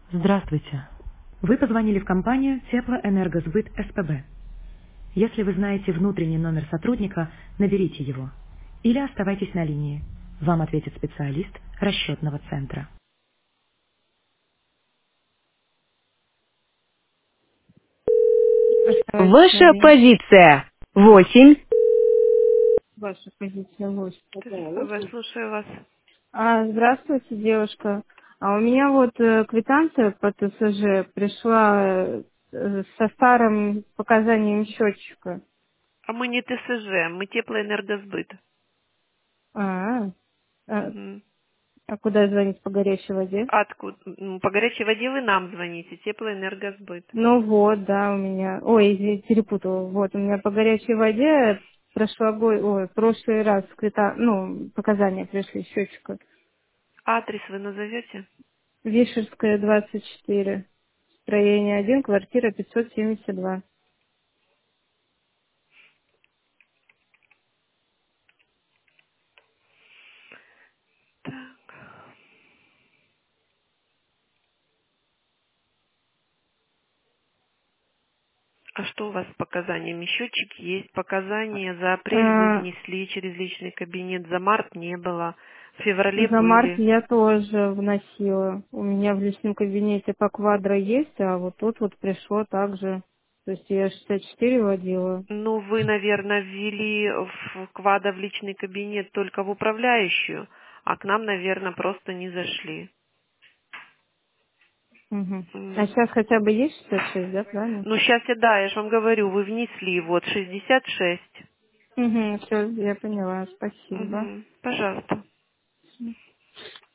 Здравствуйте. Вы позвонили в компанию Теплоэнергосбыт СПБ. Если вы знаете внутренний номер сотрудника, наберите его. Или оставайтесь на линии. Вам ответит специалист расчетного центра. Оставайтесь на Ваша линии. позиция. 8. Ваша позиция лучше. СПБ, слушаю вас. Здравствуйте, девушка. У меня вот квитанция по ТСЖ пришла со старым показанием счетчика. А мы не ТСЖ, мы теплоэнергосбыт. А, а, Мгм. а куда звонить по горячей воде? Откуда? По горячей воде вы нам звоните, теплоэнергосбыт. Ну вот, да, у меня... Ой, извините, перепутала. Вот, у меня по горячей воде прошлый раз показания пришли счетчика. Адрес вы назовете? Вишерская, 24. Строение 1, квартира 572. А что у вас с показаниями? Счетчик есть, показания за апрель вы А, внесли через личный кабинет, за март не было, в феврале За март были. я тоже вносила. У меня в личном кабинете по квадро есть, а вот тут вот пришло также. То есть я 64 вводила. Ну, вы, наверное, ввели в квада в личный кабинет только в управляющую, а к нам, наверное, просто не зашли. Мгм. А М. сейчас хотя бы есть 66, да, правильно? Ну, сейчас я же вам говорю, вы внесли вот 66. Угу, все, я поняла, спасибо. Пожалуйста.